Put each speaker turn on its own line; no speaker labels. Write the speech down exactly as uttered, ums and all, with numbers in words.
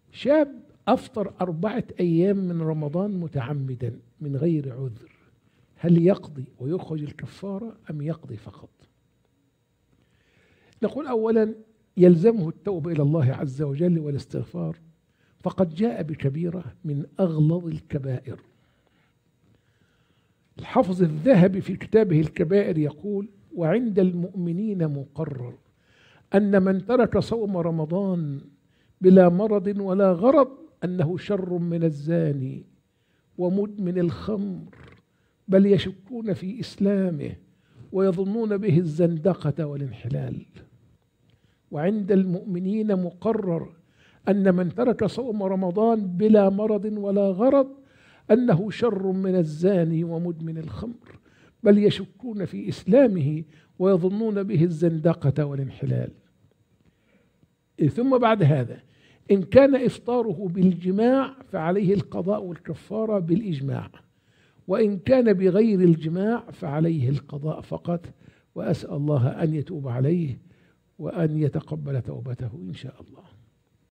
شاب أفطر أربعة أيام من رمضان متعمدا من غير عذر، هل يقضي ويخرج الكفارة أم يقضي فقط؟ نقول أولا يلزمه التوبة إلى الله عز وجل والاستغفار، فقد جاء بكبيرة من أغلظ الكبائر. الحافظ الذهبي في كتابه الكبائر يقول: وعند المؤمنين مقرر أن من ترك صوم رمضان بلا مرض ولا غرض أنه شر من الزاني ومدمن الخمر، بل يشكون في إسلامه ويظنون به الزندقة والانحلال. وعند المؤمنين مقرر أن من ترك صوم رمضان بلا مرض ولا غرض أنه شر من الزاني ومدمن الخمر، بل يشكون في إسلامه ويظنون به الزندقة والانحلال. ثم بعد هذا إن كان إفطاره بالجماع فعليه القضاء والكفارة بالإجماع، وإن كان بغير الجماع فعليه القضاء فقط. وأسأل الله أن يتوب عليه وأن يتقبل توبته إن شاء الله.